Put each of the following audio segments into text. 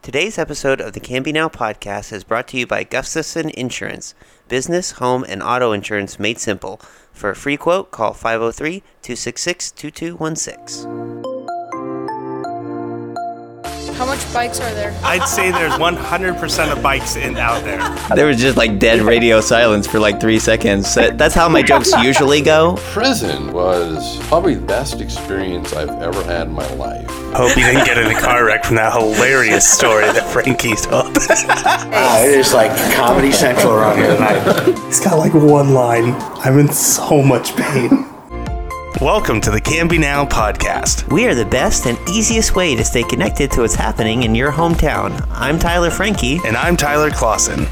Today's episode of the Canby Now podcast is brought to you by Gustafson Insurance. Business, home, and auto insurance made simple. For a free quote, call 503-266-2216. How much bikes are there? I'd say there's 100% of bikes out there. There was just like dead radio silence for like 3 seconds. That's how my jokes usually go. Prison was probably the best experience I've ever had in my life. Hope you didn't get in a car wreck from that hilarious story that Frankie told. It is like Comedy Central around here tonight. It's got like one line. I'm in so much pain. Welcome to the Canby Now podcast. We are the best and easiest way to stay connected to what's happening in your hometown. I'm Tyler Frankie. And I'm Tyler Clausen.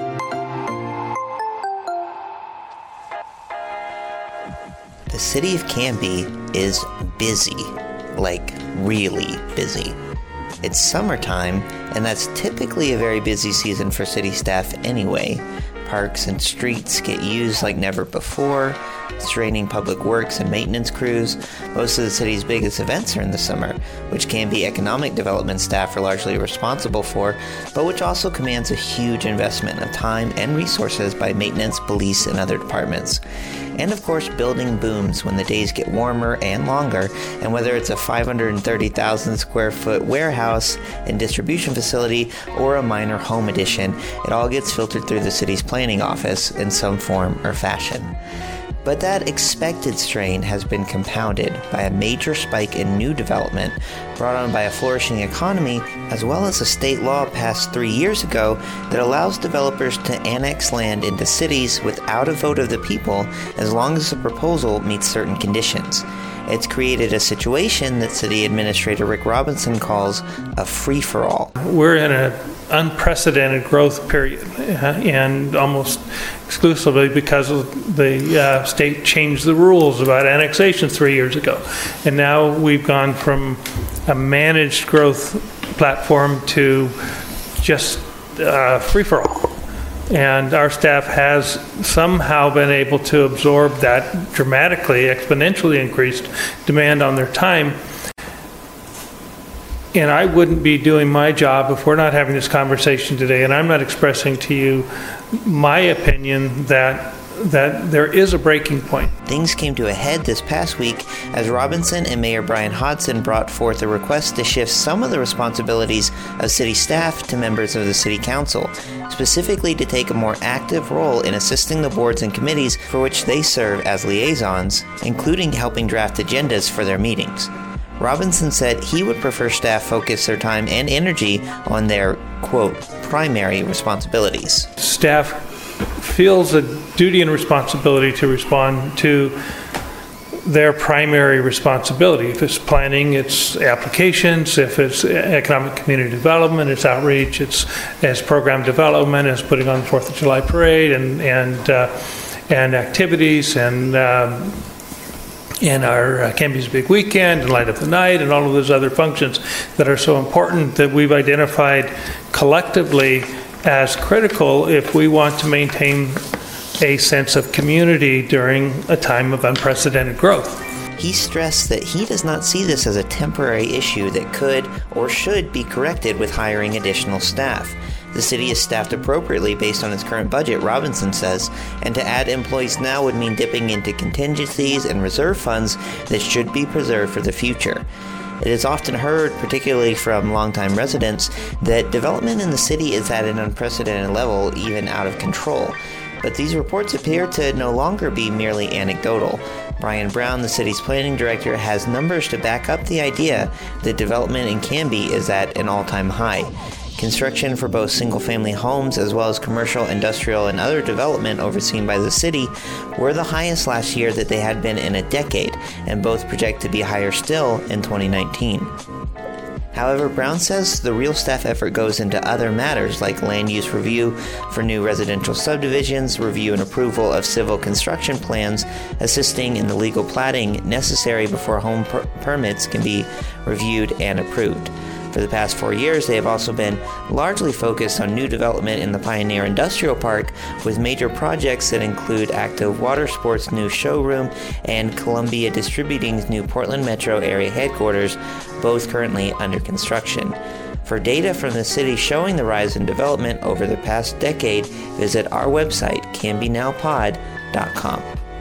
The city of Canby is busy, like really busy. It's summertime, and that's typically a very busy season for city staff anyway. Parks and streets get used like never before. It's raining public works and maintenance crews. Most of the city's biggest events are in the summer, which Canby economic development staff are largely responsible for, but which also commands a huge investment of time and resources by maintenance, police, and other departments. And of course, building booms when the days get warmer and longer, and whether it's a 530,000 square foot warehouse and distribution facility or a minor home addition, it all gets filtered through the city's planning office in some form or fashion. But that expected strain has been compounded by a major spike in new development brought on by a flourishing economy, as well as a state law passed 3 years ago that allows developers to annex land into cities without a vote of the people as long as the proposal meets certain conditions. It's created a situation that City Administrator Rick Robinson calls a free-for-all. We're in an unprecedented growth period, and almost exclusively because of the state changed the rules about annexation 3 years ago. And now we've gone from a managed growth platform to just free-for-all. And our staff has somehow been able to absorb that dramatically, exponentially increased demand on their time. And I wouldn't be doing my job if we're not having this conversation today, and I'm not expressing to you my opinion that there is a breaking point. Things came to a head this past week as Robinson and Mayor Brian Hodson brought forth a request to shift some of the responsibilities of city staff to members of the city council, specifically to take a more active role in assisting the boards and committees for which they serve as liaisons, including helping draft agendas for their meetings. Robinson said he would prefer staff focus their time and energy on their, quote, primary responsibilities. Staff feels a duty and responsibility to respond to their primary responsibility. If it's planning, it's applications. If it's economic community development, it's outreach. It's as program development, as putting on the 4th of July parade and activities and our Canby's Big Weekend and Light Up the Night and all of those other functions that are so important that we've identified collectively as critical if we want to maintain a sense of community during a time of unprecedented growth. He stressed that he does not see this as a temporary issue that could or should be corrected with hiring additional staff. The city is staffed appropriately based on its current budget, Robinson says, and to add employees now would mean dipping into contingencies and reserve funds that should be preserved for the future. It is often heard, particularly from longtime residents, that development in the city is at an unprecedented level, even out of control. But these reports appear to no longer be merely anecdotal. Brian Brown, the city's planning director, has numbers to back up the idea that development in Canby is at an all-time high. Construction for both single-family homes as well as commercial, industrial, and other development overseen by the city were the highest last year that they had been in a decade, and both project to be higher still in 2019. However, Brown says the real staff effort goes into other matters like land use review for new residential subdivisions, review and approval of civil construction plans, assisting in the legal platting necessary before home permits can be reviewed and approved. For the past 4 years, they have also been largely focused on new development in the Pioneer Industrial Park, with major projects that include Active Water Sports' new showroom and Columbia Distributing's new Portland Metro area headquarters, both currently under construction. For data from the city showing the rise in development over the past decade, visit our website, CanbyNowPod.com.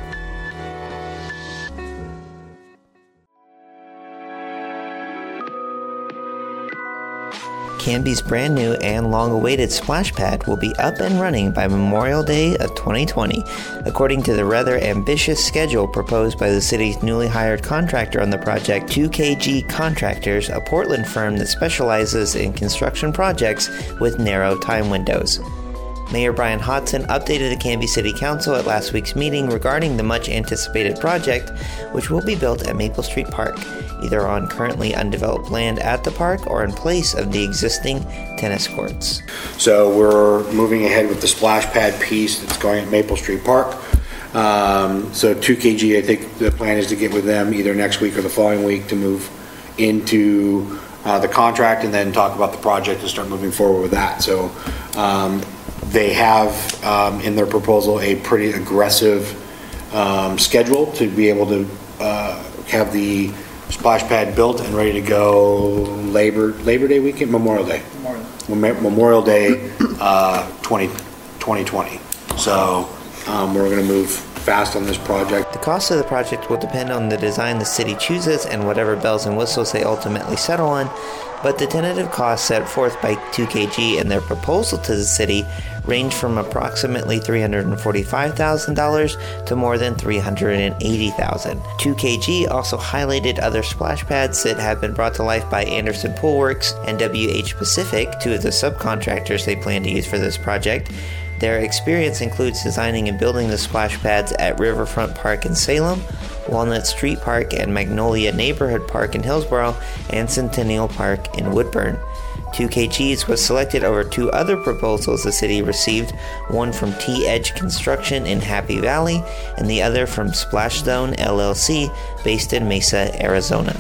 Canby's brand new and long-awaited splash pad will be up and running by Memorial Day of 2020, according to the rather ambitious schedule proposed by the city's newly hired contractor on the project, 2KG Contractors, a Portland firm that specializes in construction projects with narrow time windows. Mayor Brian Hodson updated the Canby City Council at last week's meeting regarding the much-anticipated project, which will be built at Maple Street Park, either on currently undeveloped land at the park or in place of the existing tennis courts. So we're moving ahead with the splash pad piece that's going at Maple Street Park. So 2KG, I think the plan is to get with them either next week or the following week to move into the contract and then talk about the project and start moving forward with that. So they have in their proposal a pretty aggressive schedule to be able to have the splash pad built and ready to go Labor Day weekend, Memorial Day 2020. So we're going to move fast on this project. The cost of the project will depend on the design the city chooses and whatever bells and whistles they ultimately settle on, but the tentative costs set forth by 2KG in their proposal to the city range from approximately $345,000 to more than $380,000. 2KG also highlighted other splash pads that have been brought to life by Anderson Pool Works and WH Pacific, two of the subcontractors they plan to use for this project. Their experience includes designing and building the splash pads at Riverfront Park in Salem, Walnut Street Park and Magnolia Neighborhood Park in Hillsborough, and Centennial Park in Woodburn. 2KG's was selected over two other proposals the city received, one from T-Edge Construction in Happy Valley and the other from Splashzone LLC based in Mesa, Arizona.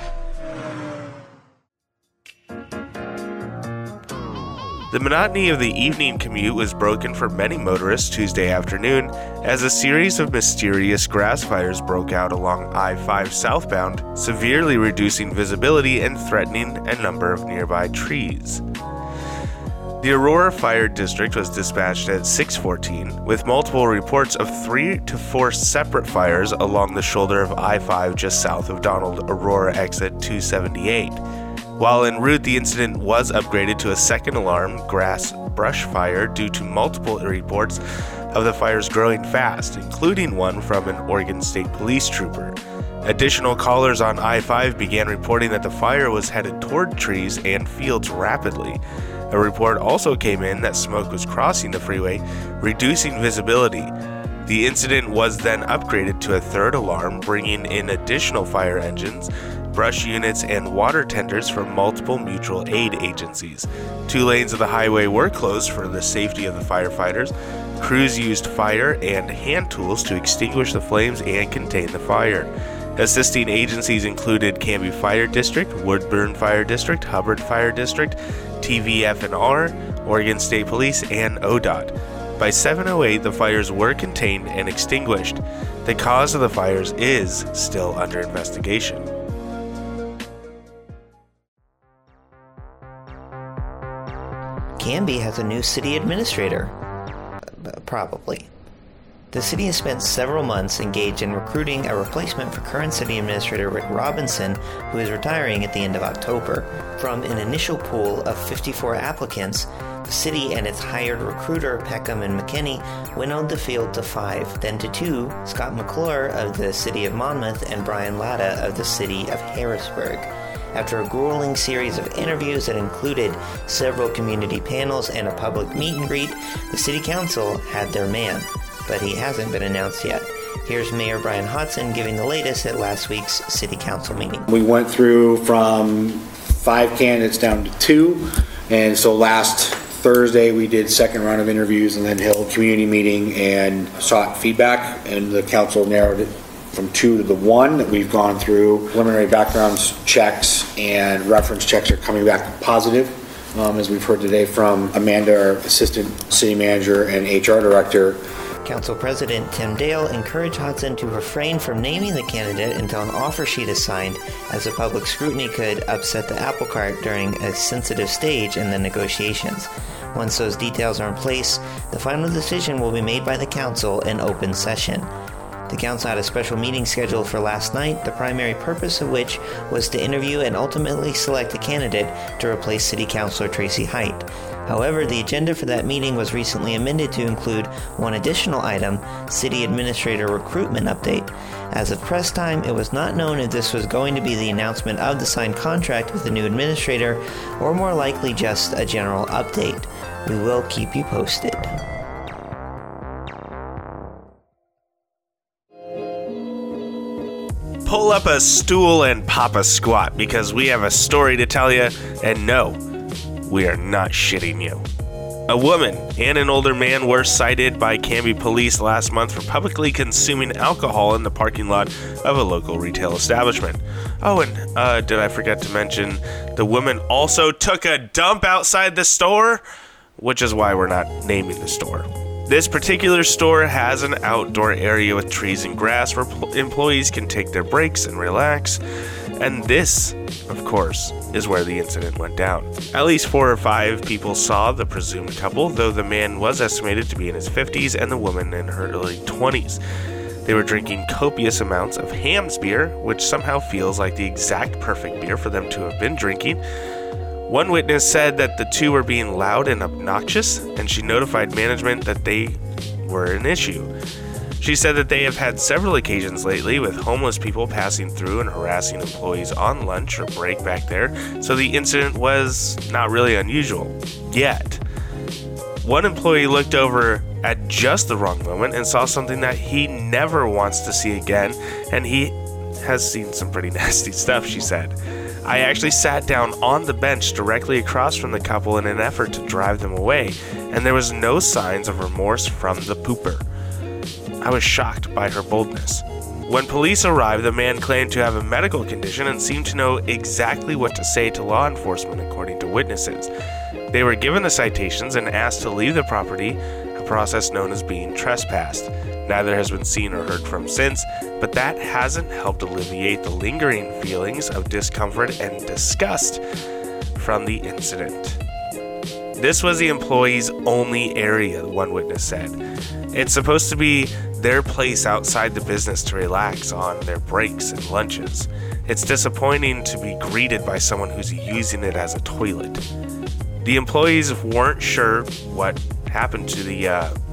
The monotony of the evening commute was broken for many motorists Tuesday afternoon as a series of mysterious grass fires broke out along I-5 southbound, severely reducing visibility and threatening a number of nearby trees. The Aurora Fire District was dispatched at 6:14, with multiple reports of 3 to 4 separate fires along the shoulder of I-5 just south of Donald Aurora exit 278. While en route, the incident was upgraded to a second alarm grass brush fire due to multiple reports of the fires growing fast, including one from an Oregon State Police trooper. Additional callers on I-5 began reporting that the fire was headed toward trees and fields rapidly. A report also came in that smoke was crossing the freeway, reducing visibility. The incident was then upgraded to a third alarm, bringing in additional fire engines, brush units, and water tenders from multiple mutual aid agencies. 2 lanes of the highway were closed for the safety of the firefighters. Crews used fire and hand tools to extinguish the flames and contain the fire. Assisting agencies included Canby Fire District, Woodburn Fire District, Hubbard Fire District, TVF&R, Oregon State Police, and ODOT. By 7:08, the fires were contained and extinguished. The cause of the fires is still under investigation. Canby has a new city administrator. Probably. The city has spent several months engaged in recruiting a replacement for current city administrator Rick Robinson, who is retiring at the end of October. From an initial pool of 54 applicants, the city and its hired recruiter, Peckham and McKinney, winnowed the field to 5, then to 2, Scott McClure of the city of Monmouth and Brian Latta of the city of Harrisburg. After a grueling series of interviews that included several community panels and a public meet and greet, the city council had their man, but he hasn't been announced yet. Here's Mayor Brian Hodson giving the latest at last week's city council meeting. We went through from 5 candidates down to 2, and so last Thursday we did second round of interviews and then held community meeting and sought feedback, and the council narrowed it from 2 to the 1 that we've gone through. Preliminary background checks and reference checks are coming back positive, as we've heard today from Amanda, our assistant city manager and HR director. Council President Tim Dale encouraged Hudson to refrain from naming the candidate until an offer sheet is signed, as the public scrutiny could upset the apple cart during a sensitive stage in the negotiations. Once those details are in place, the final decision will be made by the council in open session. The council had a special meeting scheduled for last night, the primary purpose of which was to interview and ultimately select a candidate to replace City Councilor Tracy Height. However, the agenda for that meeting was recently amended to include one additional item, City Administrator Recruitment Update. As of press time, it was not known if this was going to be the announcement of the signed contract with the new administrator, or more likely just a general update. We will keep you posted. Pull up a stool and pop a squat, because we have a story to tell you, and no, we are not shitting you. A woman and an older man were cited by Canby police last month for publicly consuming alcohol in the parking lot of a local retail establishment. Oh, and did I forget to mention, the woman also took a dump outside the store, which is why we're not naming the store. This particular store has an outdoor area with trees and grass where employees can take their breaks and relax. And this, of course, is where the incident went down. At least 4 or 5 people saw the presumed couple, though the man was estimated to be in his 50s and the woman in her early 20s. They were drinking copious amounts of Hamm's beer, which somehow feels like the exact perfect beer for them to have been drinking. One witness said that the two were being loud and obnoxious, and she notified management that they were an issue. She said that they have had several occasions lately with homeless people passing through and harassing employees on lunch or break back there, so the incident was not really unusual. Yet, one employee looked over at just the wrong moment and saw something that he never wants to see again, and he has seen some pretty nasty stuff, she said. I actually sat down on the bench directly across from the couple in an effort to drive them away, and there was no signs of remorse from the pooper. I was shocked by her boldness. When police arrived, the man claimed to have a medical condition and seemed to know exactly what to say to law enforcement, according to witnesses. They were given the citations and asked to leave the property, a process known as being trespassed. Neither has been seen or heard from since, but that hasn't helped alleviate the lingering feelings of discomfort and disgust from the incident. This was the employee's only area, one witness said. It's supposed to be their place outside the business to relax on their breaks and lunches. It's disappointing to be greeted by someone who's using it as a toilet. The employees weren't sure what happened to the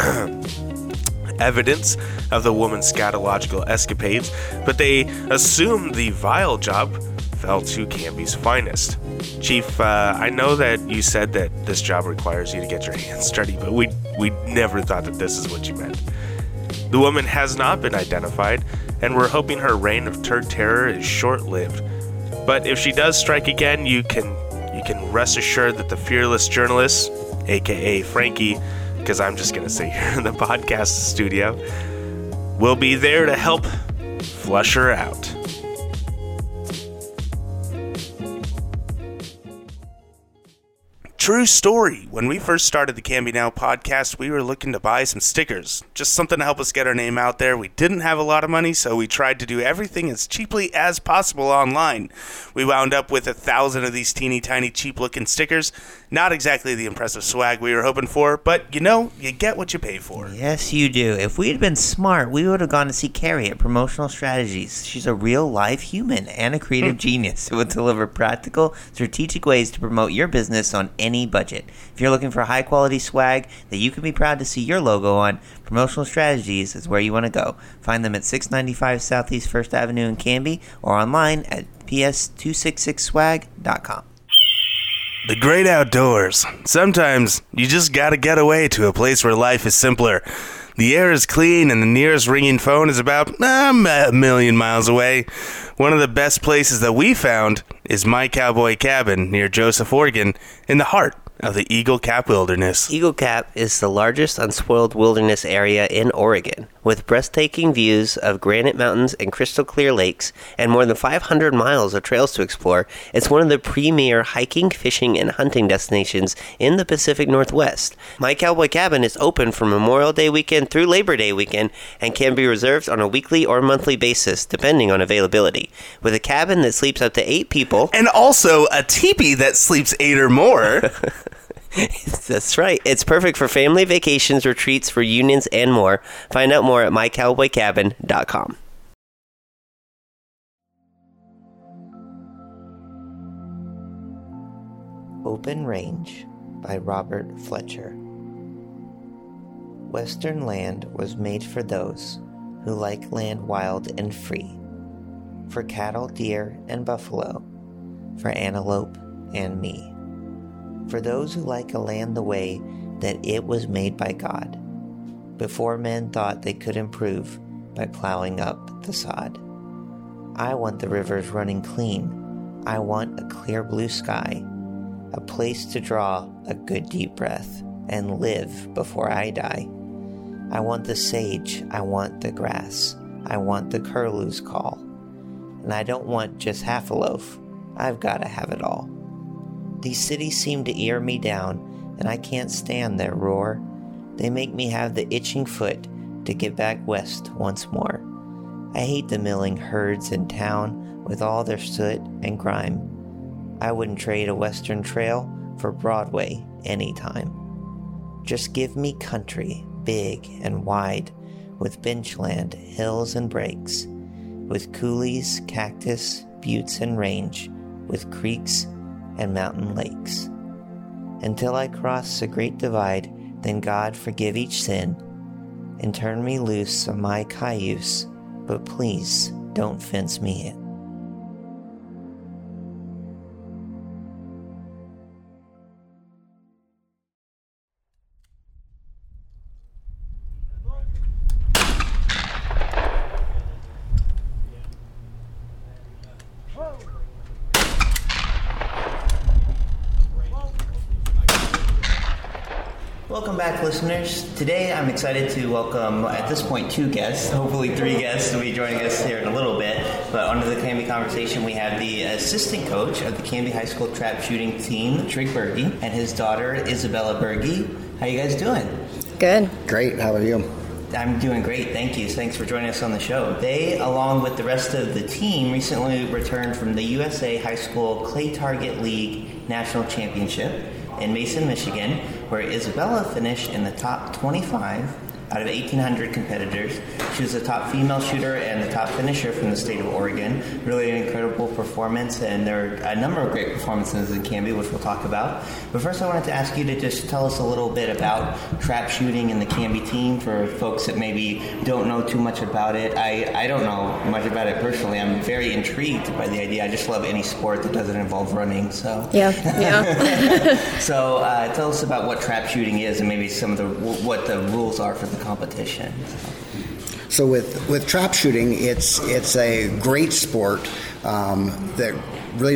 evidence of the woman's scatological escapades, but they assumed the vile job fell to Canby's finest. Chief, I know that you said that this job requires you to get your hands dirty, but we never thought that this is what you meant. The woman has not been identified, and we're hoping her reign of turd terror is short-lived. But if she does strike again, you can rest assured that the fearless journalist, aka Frankie, because I'm just going to say here in the podcast studio, will be there to help flush her out. True story. When we first started the Canby Now podcast, we were looking to buy some stickers. Just something to help us get our name out there. We didn't have a lot of money, so we tried to do everything as cheaply as possible online. We wound up with 1,000 of these teeny tiny cheap looking stickers. Not exactly the impressive swag we were hoping for, but you know, you get what you pay for. Yes, you do. If we had been smart, we would have gone to see Carrie at Promotional Strategies. She's a real live human and a creative genius who will deliver practical, strategic ways to promote your business on any budget. If you're looking for high quality swag that you can be proud to see your logo on, Promotional Strategies is where you want to go. Find them at 695 Southeast 1st Avenue in Canby or online at ps266swag.com. The great outdoors. Sometimes you just gotta get away to a place where life is simpler. The air is clean and the nearest ringing phone is about a million miles away. One of the best places that we found is My Cowboy Cabin near Joseph, Oregon, in the heart of the Eagle Cap Wilderness. Eagle Cap is the largest unspoiled wilderness area in Oregon, with breathtaking views of granite mountains and crystal clear lakes, and more than 500 miles of trails to explore. It's one of the premier hiking, fishing, and hunting destinations in the Pacific Northwest. My Cowboy Cabin is open from Memorial Day weekend through Labor Day weekend and can be reserved on a weekly or monthly basis, depending on availability. With a cabin that sleeps up to 8 people, And also a teepee that sleeps 8 or more. That's right. It's perfect for family vacations, retreats, reunions, and more. Find out more at mycowboycabin.com. Open Range by Robert Fletcher. Western land was made for those who like land wild and free, for cattle, deer, and buffalo, for antelope and me. For those who like a land the way that it was made by God, before men thought they could improve by plowing up the sod. I want the rivers running clean. I want a clear blue sky, a place to draw a good deep breath and live before I die. I want the sage, I want the grass, I want the curlew's call. And I don't want just half a loaf, I've got to have it all. These cities seem to ear me down, and I can't stand their roar. They make me have the itching foot to get back west once more. I hate the milling herds in town with all their soot and grime. I wouldn't trade a western trail for Broadway anytime. Just give me country, big and wide, with benchland, hills and breaks, with coulees, cactus, buttes and range, with creeks and mountain lakes. Until I cross the great divide, then God forgive each sin, and turn me loose of my cayuse, but please don't fence me in. Welcome back, listeners. Today I'm excited to welcome, at this point, 2 guests. Hopefully 3 guests will be joining us here in a little bit. But under the Canby conversation, we have the assistant coach of the Canby High School trap shooting team, Trig Berge, and his daughter, Isabella Berge. How you guys doing? Good. Great. How are you? I'm doing great, thank you. Thanks for joining us on the show. They, along with the rest of the team, recently returned from the USA High School Clay Target League National Championship in Mason, Michigan, where Isabella finished in the top 25 out of 1,800 competitors. She was the top female shooter and the top finisher from the state of Oregon. Really an incredible performance, and there are a number of great performances in Canby, which we'll talk about. But first I wanted to ask you to just tell us a little bit about trap shooting and the Canby team for folks that maybe don't know too much about it. I don't know much about it personally. I'm very intrigued by the idea. I just love any sport that doesn't involve running. So Yeah. So tell us about what trap shooting is and maybe some of what the rules are for the competition. So with trap shooting, it's a great sport that really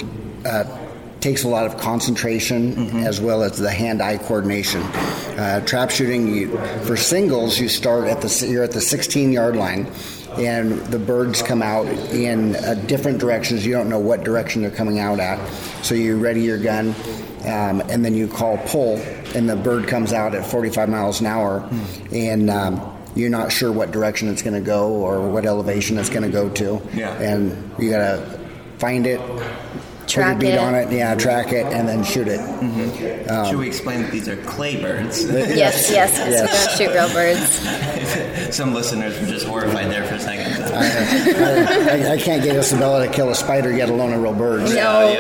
takes a lot of concentration as well as the hand-eye coordination. Trap shooting, for singles, you're at the 16-yard line, and the birds come out in different directions. You don't know what direction they're coming out at, so you ready your gun, and then you call pull, and the bird comes out at 45 miles an hour, and you're not sure what direction it's going to go or what elevation it's going to go to. Yeah. And you got to find it, Track put your beat it. on it, track it, and then shoot it. Should we explain that these are clay birds? Yes. We don't shoot real birds. Some listeners were just horrified there for a second. I can't get Isabella to kill a spider, yet alone a real bird. No.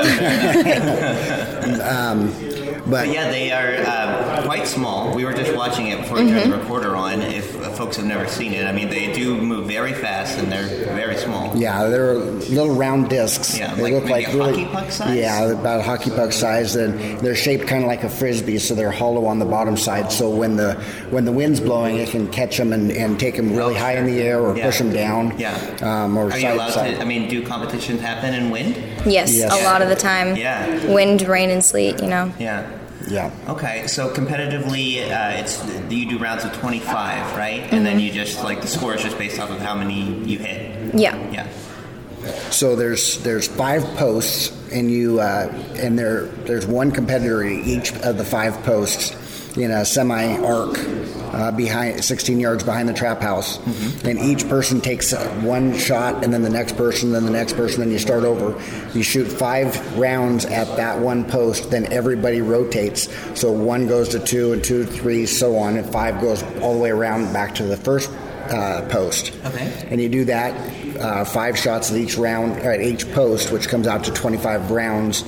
But yeah, they are quite small. We were just watching it before we turned the recorder on. If folks have never seen it, I mean, they do move very fast and they're very small. Yeah, they're little round discs. Yeah, they like look maybe like a really, hockey puck size? Yeah, about a hockey puck size, and they're shaped kind of like a frisbee, so they're hollow on the bottom side. So when the wind's blowing, it can catch them and take them really high in the air or push them down. Yeah. Or Are side you allowed side. to? I mean, do competitions happen in wind? Yes, Yes. a lot of the time. Yeah. Wind, rain, and sleet, Yeah. Yeah. Okay, so competitively, you do rounds of 25, right? And then you just the score is just based off of how many you hit. Yeah. Yeah. So there's 5 posts, and there's one competitor at each of the 5 posts in a semi-arc behind 16 yards behind the trap house. And each person takes one shot, and then the next person, then the next person, then you start over. You shoot 5 rounds at that one post, then everybody rotates. So 1 goes to 2, and 2 to 3, so on, and 5 goes all the way around back to the first post. Okay. And you do that 5 shots at each round, or at each post, which comes out to 25 rounds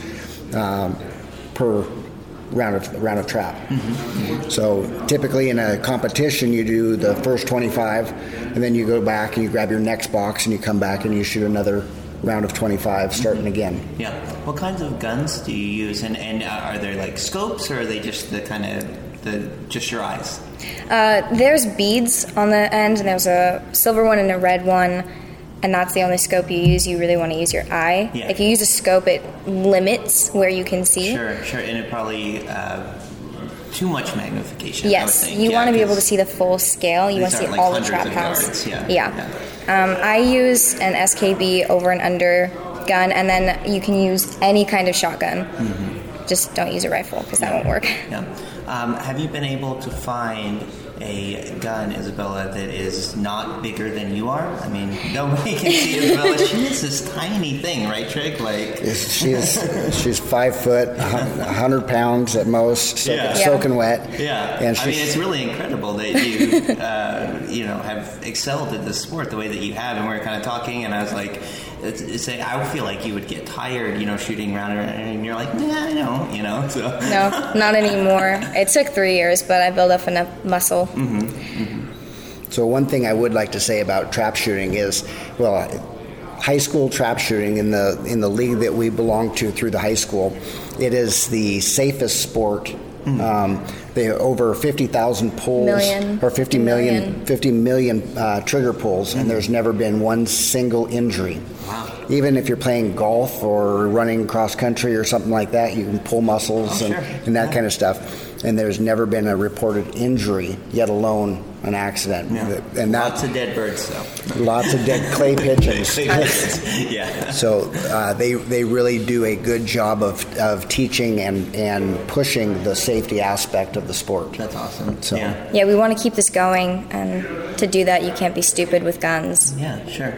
per round of trap. So typically in a competition, you do the first 25, and then you go back and you grab your next box, and you come back and you shoot another round of 25, starting again. Yeah. What kinds of guns do you use, and are there scopes, or are they just the kind of just your eyes? There's beads on the end, and there's a silver one and a red one, and that's the only scope you use. You really want to use your eye. Yeah. If you use a scope, it limits where you can see. Sure, and it probably too much magnification. Yes, I would think. you want to be able to see the full scale. You want to see all the trap house. Yeah. I use an SKB over and under gun, and then you can use any kind of shotgun. Just don't use a rifle, because that won't work. Yeah. Have you been able to find a gun, Isabella, that is not bigger than you are? I mean, nobody can see Isabella. She is this tiny thing, right, Trig? She's 5 foot, 100 pounds at most, soaking wet. Yeah. And it's really incredible that you, have excelled at this sport the way that you have. And we were kind of talking, and I was like, I feel like you would get tired, shooting around, and you're like, yeah, I know, so. No, not anymore. It took 3 years, but I built up enough muscle. So one thing I would like to say about trap shooting is, high school trap shooting in the league that we belong to through the high school, it is the safest sport. They over 50,000 pulls, or 50 million trigger pulls, and there's never been one single injury. Wow. Even if you're playing golf or running cross country or something like that, you can pull muscles and that kind of stuff. And there's never been a reported injury, yet alone an accident. Yeah. And lots of dead birds, though. Lots of dead clay pigeons. Yeah. So they really do a good job of teaching and pushing the safety aspect of the sport. That's awesome. So, yeah, we want to keep this going, and to do that, you can't be stupid with guns. Yeah, sure.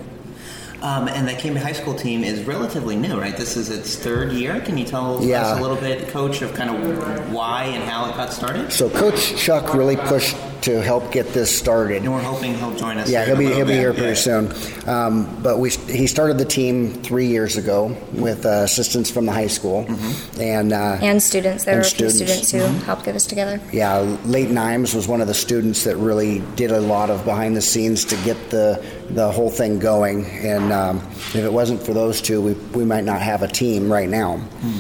And that Canby High School team is relatively new, right? This is its 3rd year. Can you tell us a little bit, Coach, of kind of why and how it got started? So Coach Chuck really pushed to help get this started. And we're hoping he'll join us. Yeah, he'll be here pretty soon. But he started the team 3 years ago with assistance from the high school and students. There were a few students who helped get us together. Yeah, Leighton Imes was one of the students that really did a lot of behind the scenes to get the whole thing going. And if it wasn't for those two, we might not have a team right now.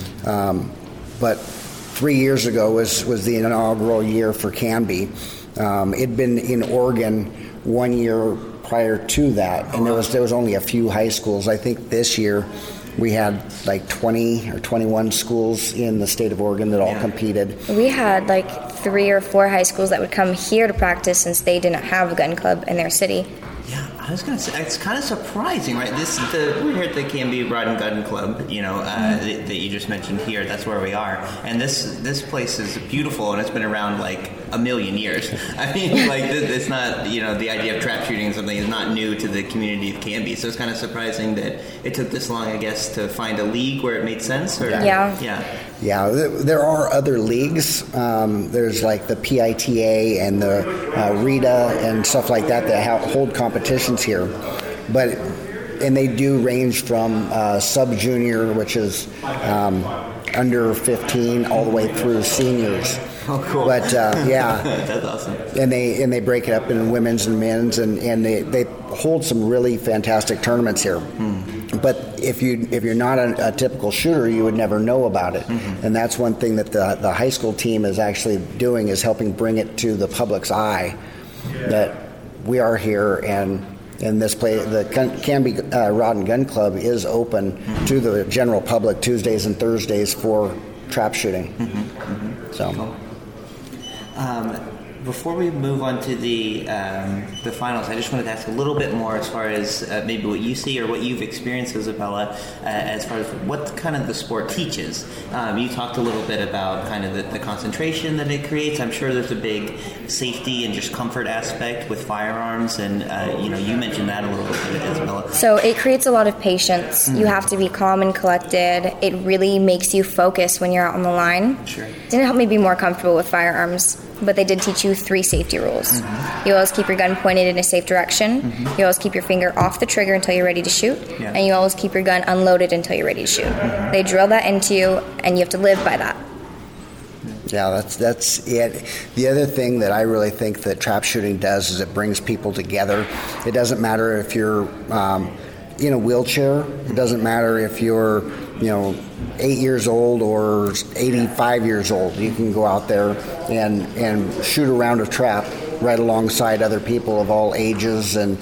But 3 years ago was the inaugural year for Canby. It'd been in Oregon 1 year prior to that, and there was only a few high schools. I think this year we had like 20 or 21 schools in the state of Oregon that all competed. We had like 3 or 4 high schools that would come here to practice since they didn't have a gun club in their city. Yeah, I was going to say, it's kind of surprising, right? We're here at the Canby Rod and Gun Club, that you just mentioned here. That's where we are. And this place is beautiful, and it's been around like a million years. I mean, it's not, the idea of trap shooting and something is not new to the community of Canby. So it's kind of surprising that it took this long, I guess, to find a league where it made sense. Or, Yeah, there are other leagues. There's like the PITA and the RITA and stuff like that hold competitions here. And they do range from sub-junior, which is under 15, all the way through seniors. Oh, cool. But that's awesome. And they break it up in women's and men's, and they hold some really fantastic tournaments here. But if you're not a typical shooter, you would never know about it. And that's one thing that the high school team is actually doing, is helping bring it to the public's eye that we are here, and this place, the Canby Rod and Gun Club, is open to the general public Tuesdays and Thursdays for trap shooting. So. Before we move on to the finals, I just wanted to ask a little bit more as far as maybe what you see or what you've experienced, Isabella, as far as what kind of the sport teaches. You talked a little bit about kind of the concentration that it creates. I'm sure there's a big safety and just comfort aspect with firearms, and you mentioned that a little bit, Isabella. So it creates a lot of patience. You have to be calm and collected. It really makes you focus when you're out on the line. Sure. Didn't help me be more comfortable with firearms, but they did teach you 3 safety rules. You always keep your gun pointed in a safe direction. You always keep your finger off the trigger until you're ready to shoot. Yeah. And you always keep your gun unloaded until you're ready to shoot. They drill that into you, and you have to live by that. Yeah, that's it. The other thing that I really think that trap shooting does is it brings people together. It doesn't matter if you're in a wheelchair. It doesn't matter if you're 8 years old or 85 years old. You can go out there and shoot a round of trap right alongside other people of all ages, and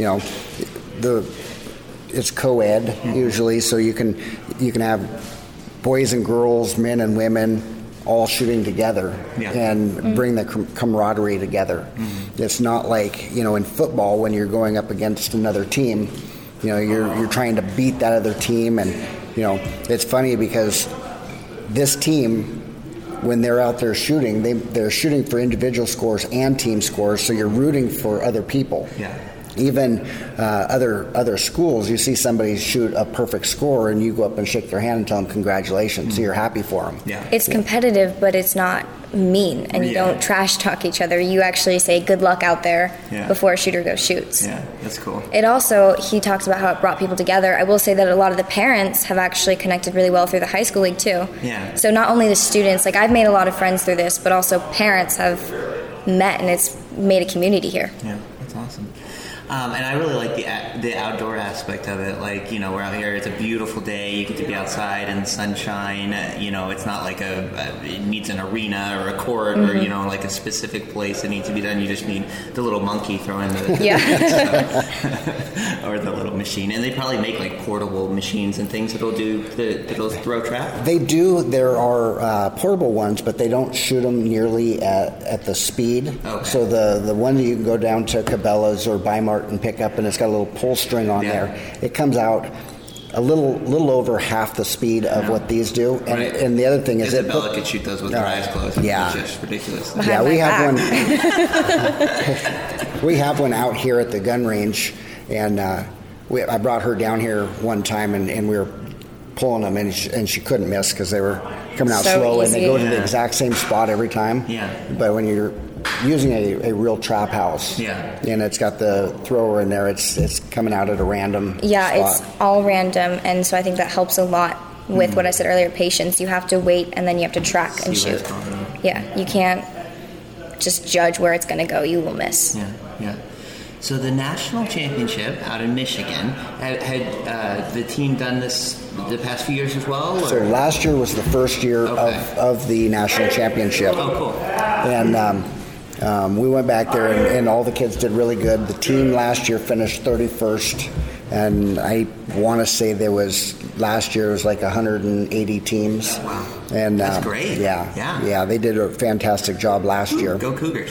it's co-ed usually, so you can have boys and girls, men and women, all shooting together and bring the camaraderie together. It's not like in football when you're going up against another team. You're trying to beat that other team, and it's funny because this team, when they're out there shooting, they're shooting for individual scores and team scores, so you're rooting for other people. Yeah. Even other schools, you see somebody shoot a perfect score, and you go up and shake their hand and tell them congratulations, so you're happy for them. Yeah. It's competitive, but it's not mean, and you don't trash talk each other. You actually say good luck out there before a shooter goes shoots. Yeah, that's cool. It also, he talks about how it brought people together. I will say that a lot of the parents have actually connected really well through the high school league too. Yeah. So not only the students, like I've made a lot of friends through this, but also parents have met, and it's made a community here. Yeah, that's awesome. And I really like the outdoor aspect of it. Like, we're out here, it's a beautiful day, you get to be outside in the sunshine. It's not like it needs an arena or a court or, like a specific place that needs to be done. You just need the little monkey throwing the or the little machine. And they probably make like portable machines and things that'll throw trap. They do. There are portable ones, but they don't shoot them nearly at the speed. Okay. So the one that you can go down to Cabela's or Bi-Mart and pick up, and it's got a little pull string on there. It comes out a little over half the speed of what these do. And and the other thing is Isabella could shoot those with her eyes closed. Yeah. It's just ridiculous. We have one. We have one out here at the gun range, and I brought her down here one time, and we were pulling them, and she couldn't miss because they were coming out so slow, easy. and they go to the exact same spot every time. Yeah. But when you're using a real trap house, and it's got the thrower in there, it's coming out at a random spot. It's all random, and so I think that helps a lot with what I said earlier, patience. You have to wait, and then you have to track and shoot. Yeah, you can't just judge where it's going to go. You will miss. Yeah. So the national championship out in Michigan, had the team done this the past few years as well? Or? So last year was the first year of the national championship. Oh, cool. And we went back there, and all the kids did really good. The team last year finished 31st, and I want to say last year was like 180 teams. Wow. And that's great. Yeah, they did a fantastic job last year. Go Cougars.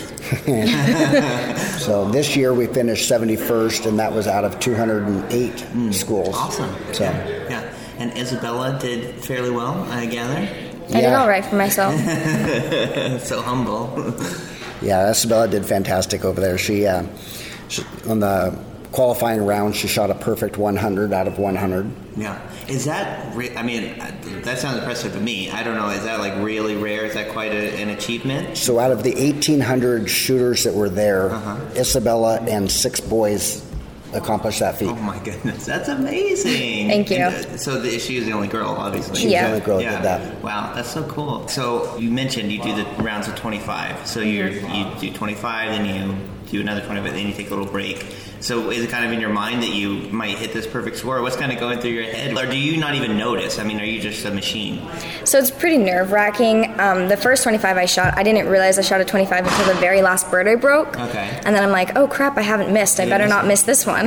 So this year we finished 71st, and that was out of 208 schools. Awesome. So yeah. And Isabella did fairly well, I gather. I did all right for myself. So humble. Yeah, Isabella did fantastic over there. She on the qualifying round, she shot a perfect 100 out of 100. Yeah. Is that, that sounds impressive to me. I don't know, is that like really rare? Is that quite an achievement? So out of the 1,800 shooters that were there, Isabella and 6 boys accomplished that feat. Oh my goodness, that's amazing. Thank you. So she was the only girl, obviously. She was the only girl that did that. Wow, that's so cool. So you mentioned you do the rounds of 25. So you do 25, then you do another 25, then you take a little break. So is it kind of in your mind that you might hit this perfect score? What's kind of going through your head? Or do you not even notice? Are you just a machine? So it's pretty nerve-wracking. The first 25 I shot, I didn't realize I shot a 25 until the very last bird I broke. Okay. And then I'm like, oh crap, I haven't missed. I better not miss this one.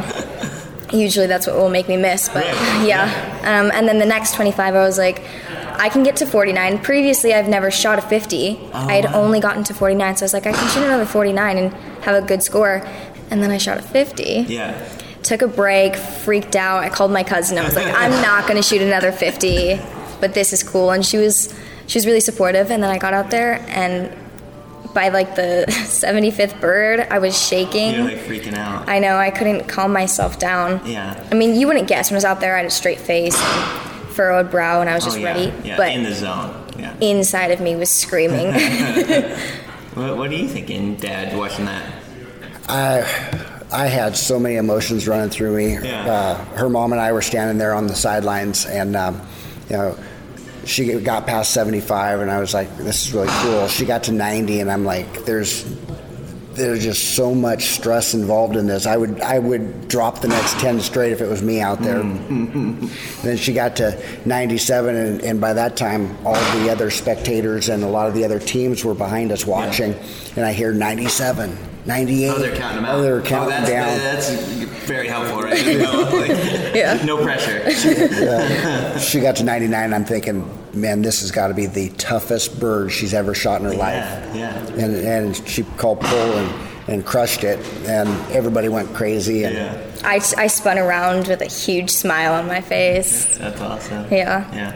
Usually that's what will make me miss, but yeah. And then the next 25 I was like, I can get to 49. Previously, I've never shot a 50. I had only gotten to 49, so I was like, I can shoot another 49 and have a good score. And then I shot a 50. Yeah. Took a break, freaked out. I called my cousin. I was like, I'm not going to shoot another 50, but this is cool. And she was really supportive. And then I got out there, and by like the 75th bird, I was shaking. You're like freaking out. I know. I couldn't calm myself down. Yeah. I mean, you wouldn't guess. When I was out there, I had a straight face and furrowed brow, and I was just ready. Yeah, but in the zone. Yeah. inside of me was screaming. What are you thinking, Dad, watching that? I had so many emotions running through me. Yeah. Her mom and I were standing there on the sidelines, and she got past 75, and I was like, this is really cool. She got to 90, and I'm like, there's just so much stress involved in this. I would drop the next 10 straight if it was me out there. And then she got to 97, and by that time, all the other spectators and a lot of the other teams were behind us watching, and I hear 97. 98. Oh, they're counting them out. Oh, they're counting down. That's very helpful, right? No pressure. She got to 99. I'm thinking, man, this has got to be the toughest bird she's ever shot in her life. Yeah. And she called pull and crushed it, and everybody went crazy. And I spun around with a huge smile on my face. That's awesome. Yeah.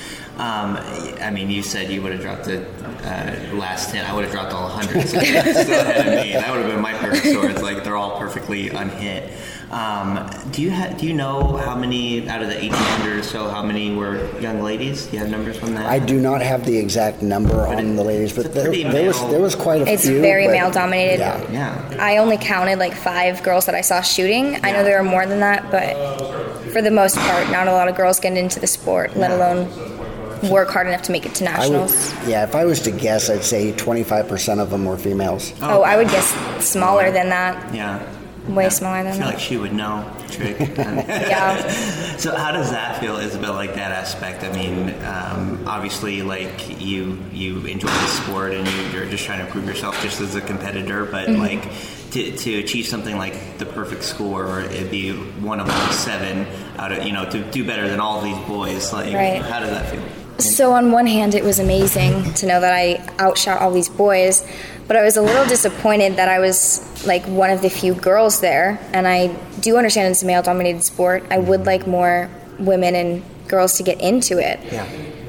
I mean, you said you would have dropped the last 10. I would have dropped all 100. So still ahead of me. That would have been my perfect score. It's like they're all perfectly unhit. Do you know how many out of the 1,800 or so? How many were young ladies? Do you have numbers from that? I do not have the exact number on the ladies, but there was quite a few. It's very male dominated. Yeah. I only counted like 5 girls that I saw shooting. I know there are more than that, but for the most part, not a lot of girls get into the sport, let alone work hard enough to make it to nationals. If I was to guess, I'd say 25% of them were females. Oh, I would guess smaller than that. Yeah. Way smaller than that. I feel like she would know the trick. Yeah. So how does that feel, Isabel, like that aspect? I mean, obviously, like, you enjoy the sport and you're just trying to prove yourself just as a competitor, but, like, to achieve something like the perfect score, or it'd be one of only 7 out of, to do better than all these boys, like, right. How does that feel? So on one hand, it was amazing to know that I outshot all these boys, but I was a little disappointed that I was like one of the few girls there, and I do understand it's a male-dominated sport. I would like more women and girls to get into it. Yeah.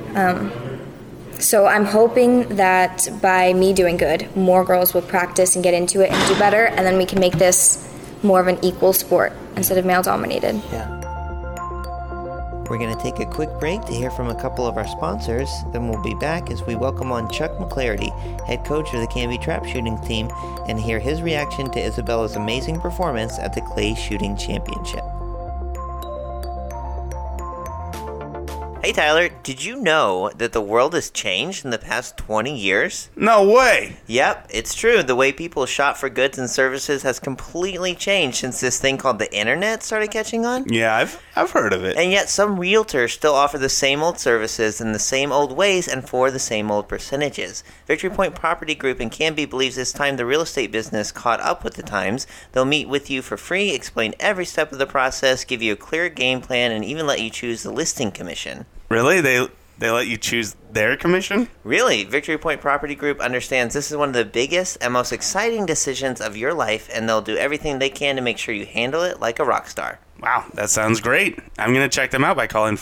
So I'm hoping that by me doing good, more girls will practice and get into it and do better, and then we can make this more of an equal sport instead of male-dominated. Yeah. We're going to take a quick break to hear from a couple of our sponsors. Then we'll be back as we welcome on Chuck McClarity, head coach of the Canby trap shooting team, and hear his reaction to Isabella's amazing performance at the Clay Shooting Championship. Hey Tyler, did you know that the world has changed in the past 20 years? No way! Yep, it's true. The way people shop for goods and services has completely changed since this thing called the internet started catching on. Yeah, I've heard of it. And yet some realtors still offer the same old services in the same old ways and for the same old percentages. Victory Point Property Group in Canby believes it's time the real estate business caught up with the times. They'll meet with you for free, explain every step of the process, give you a clear game plan, and even let you choose the listing commission. Really? They let you choose their commission? Really, Victory Point Property Group understands this is one of the biggest and most exciting decisions of your life, and they'll do everything they can to make sure you handle it like a rock star. Wow, that sounds great. I'm going to check them out by calling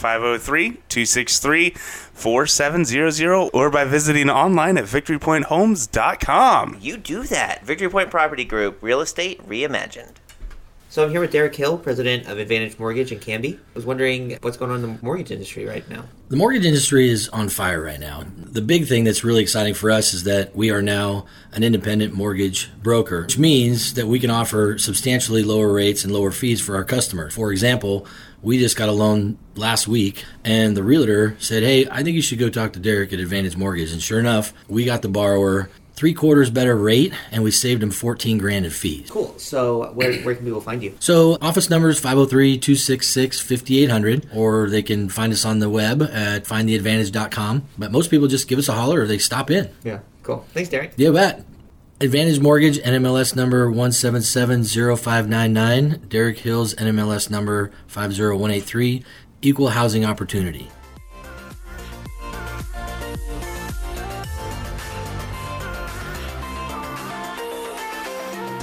503-263-4700 or by visiting online at victorypointhomes.com. You do that. Victory Point Property Group, real estate reimagined. So I'm here with Derek Hill, president of Advantage Mortgage in Canby. I was wondering what's going on in the mortgage industry right now. The mortgage industry is on fire right now. The big thing that's really exciting for us is that we are now an independent mortgage broker, which means that we can offer substantially lower rates and lower fees for our customers. For example, we just got a loan last week, and the realtor said, hey, I think you should go talk to Derek at Advantage Mortgage. And sure enough, we got the borrower 3/4 better rate, and we saved him $14,000 in fees. Cool. So where can people find you? So office number is 503-266-5800, or they can find us on the web at findtheadvantage.com. But most people just give us a holler or they stop in. Yeah, cool. Thanks, Derek. You bet. Advantage Mortgage, NMLS number 1770599. Derek Hill's NMLS number 50183. Equal housing opportunity.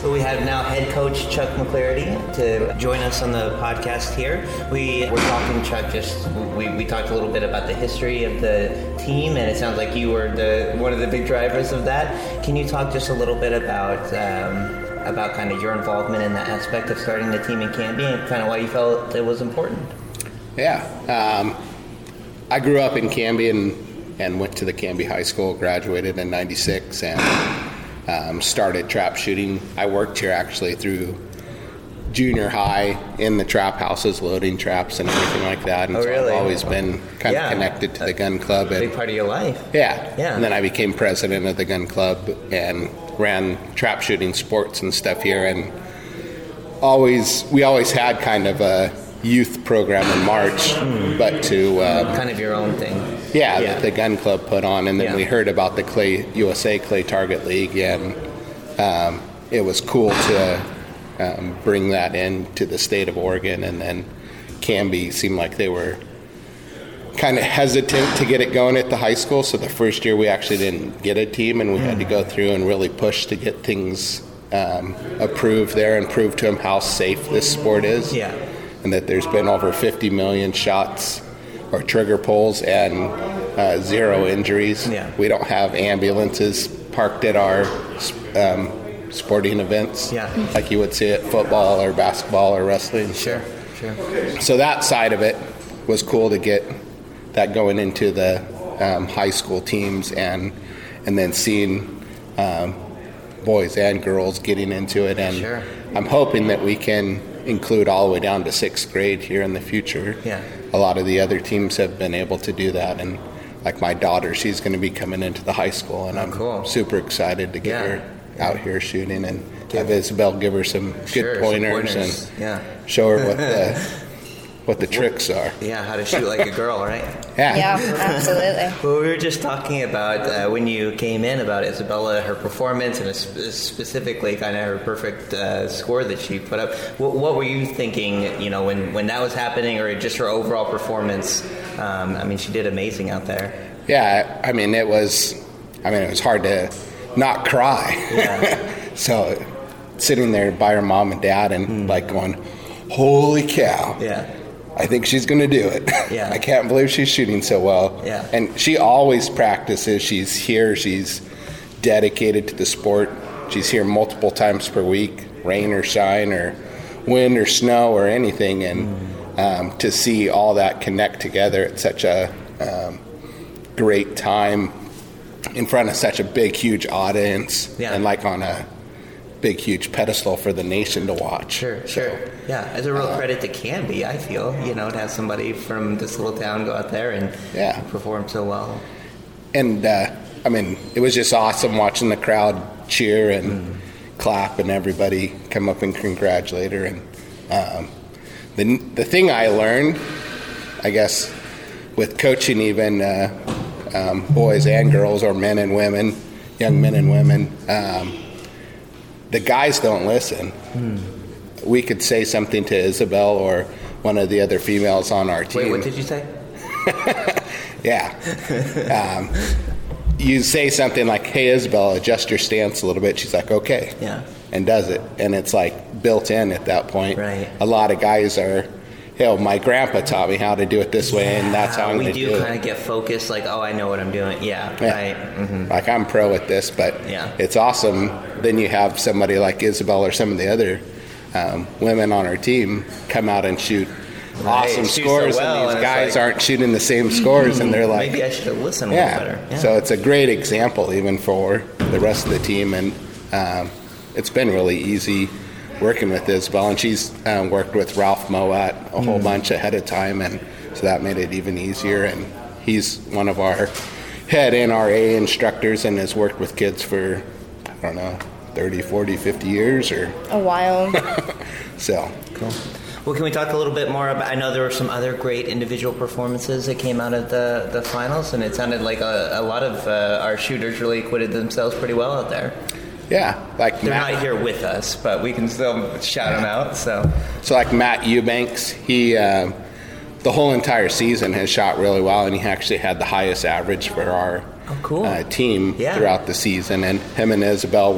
So we have now head coach Chuck McClarity to join us on the podcast here. We were talking, Chuck, we talked a little bit about the history of the team, and it sounds like you were one of the big drivers of that. Can you talk just a little bit about kind of your involvement in that aspect of starting the team in Canby and kind of why you felt it was important? Yeah. I grew up in Canby and went to the Canby High School, graduated in 96, and started trap shooting. I worked here actually through junior high in the trap houses, loading traps and everything like that. And really? I've always been kind of connected to the gun club. A big part of your life. Yeah. And then I became president of the gun club and ran trap shooting sports and stuff here. And we always had kind of a youth program in March, but to kind of your own thing. Yeah, that the gun club put on, and then we heard about the USA Clay Target League, and it was cool to bring that into the state of Oregon. And then Canby seemed like they were kind of hesitant to get it going at the high school, so the first year we actually didn't get a team, and we had to go through and really push to get things approved there and prove to them how safe this sport is. Yeah. And that there's been over 50 million shots or trigger pulls and 0 injuries. Yeah. We don't have ambulances parked at our sporting events like you would see at football or basketball or wrestling. Sure. So that side of it was cool to get that going into the high school teams and then seeing boys and girls getting into it. And I'm hoping that we can include all the way down to 6th grade here in the future. Yeah. A lot of the other teams have been able to do that, and like my daughter, she's going to be coming into the high school, and I'm super excited to get her out here shooting and have Isabel give her some good pointers and show her what the tricks are. Yeah, how to shoot like a girl, right? Yeah, absolutely. Well, we were just talking about when you came in about Isabella, her performance, and specifically kind of her perfect score that she put up. What were you thinking, when that was happening, or just her overall performance? She did amazing out there. Yeah, it was hard to not cry. Yeah. So sitting there by her mom and dad and going, holy cow. Yeah. I think she's going to do it. Yeah. I can't believe she's shooting so well. Yeah. And she always practices. She's here. She's dedicated to the sport. She's here multiple times per week, rain or shine or wind or snow or anything. And to see all that connect together at such a great time in front of such a big, huge audience and on a big, huge pedestal for the nation to watch. Sure. Yeah, as a real credit to Canby, I feel, to have somebody from this little town go out there and perform so well. And, it was just awesome watching the crowd cheer and clap and everybody come up and congratulate her. And the thing I learned, I guess, with coaching even boys and girls or men and women, young men and women, the guys don't listen. We could say something to Isabel or one of the other females on our team. Wait, what did you say? Yeah. You say something like, hey, Isabel, adjust your stance a little bit. She's like, okay. Yeah. And does it. And it's built in at that point. Right. A lot of guys are, my grandpa taught me how to do it this way, and that's how I'm going to do it. We do kind of get focused, I know what I'm doing. Yeah. Right. Mm-hmm. I'm pro at this, but it's awesome. Then you have somebody like Isabel or some of the other women on our team come out and shoot awesome scores, so well, and these guys aren't shooting the same scores, and they're like, maybe I should have listened a little better. Yeah. So it's a great example even for the rest of the team, and it's been really easy working with Isabel, and she's worked with Ralph Moat a whole bunch ahead of time, and so that made it even easier. And he's one of our head NRA instructors and has worked with kids for, 30, 40, 50 years or a while. So cool. Well, can we talk a little bit more about, I know there were some other great individual performances that came out of the finals, and it sounded like a lot of our shooters really acquitted themselves pretty well out there. Yeah, they're not here with us, but we can still shout them out. So like Matt Eubanks, he the whole entire season has shot really well, and he actually had the highest average for our team throughout the season. And him and Isabel were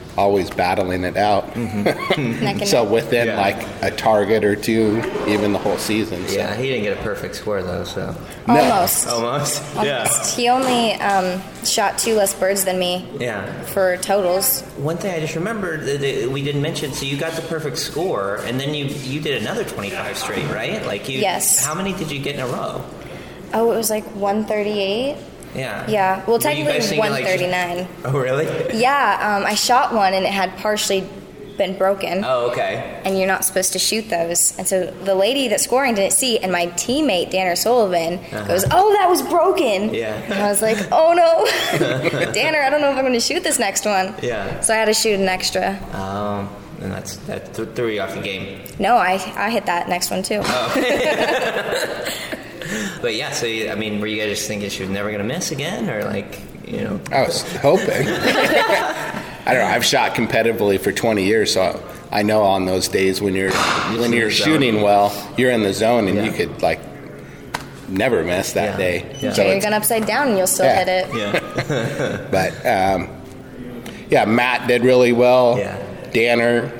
always battling it out. Neck and So neck. within like a target or two, even the whole season. So. Yeah, he didn't get a perfect score though, so. Almost. Almost? Yeah. Almost. He only shot 2 less birds than me Yeah. for totals. One thing I just remembered that we didn't mention, so you got the perfect score, and then you did another 25 straight, right? Like you. Yes. How many did you get in a row? Oh, it was like 138. Yeah. Yeah. Well, Were you guys technically thinking, like, 139. Oh, really? Yeah. I shot one and it had partially been broken. Oh, okay. And you're not supposed to shoot those. And so the lady that's scoring didn't see, and my teammate, Danner Sullivan, goes, "Oh, that was broken." Yeah. And I was like, "Oh, no. Danner, I don't know if I'm going to shoot this next one." Yeah. So I had to shoot an extra. And that threw you off the game. No, I hit that next one, too. But yeah, so I mean, were you guys just thinking she was never gonna miss again, or like, you know? I was hoping. I don't know. I've shot competitively for 20 years, so I know on those days when you're shooting well, you're in the zone, and you could like never miss that day. Yeah. So you're going upside down and you'll still hit it. Yeah. But yeah, Matt did really well. Yeah. Danner,